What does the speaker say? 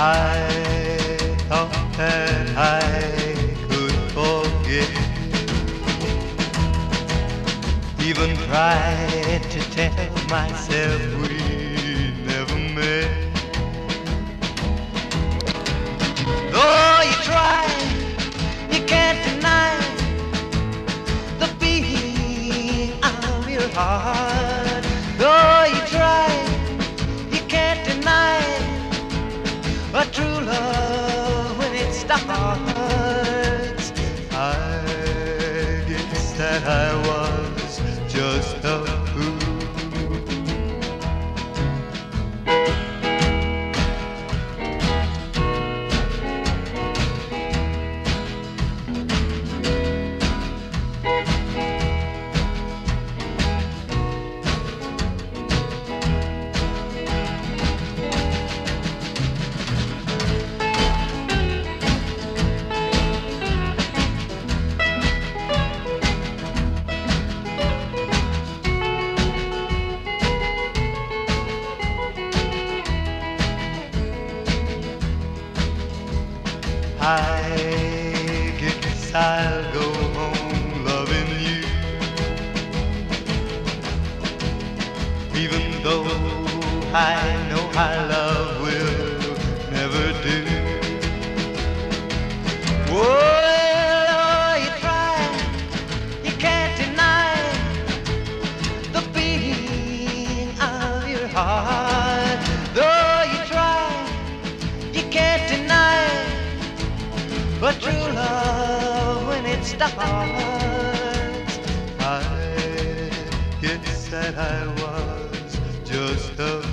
I thought that I could forget, even tried to tell myself we never met. Though you try, you can't deny the beating of your heart. Though you try, you can't deny a true love when it starts. I guess that I was just a fool. I guess I'll go home loving you, even though I know our love will never do. Well, you try, you can't deny the beating of your heart. Though you try, you can't deny but true love when it starts. I guess that I was just a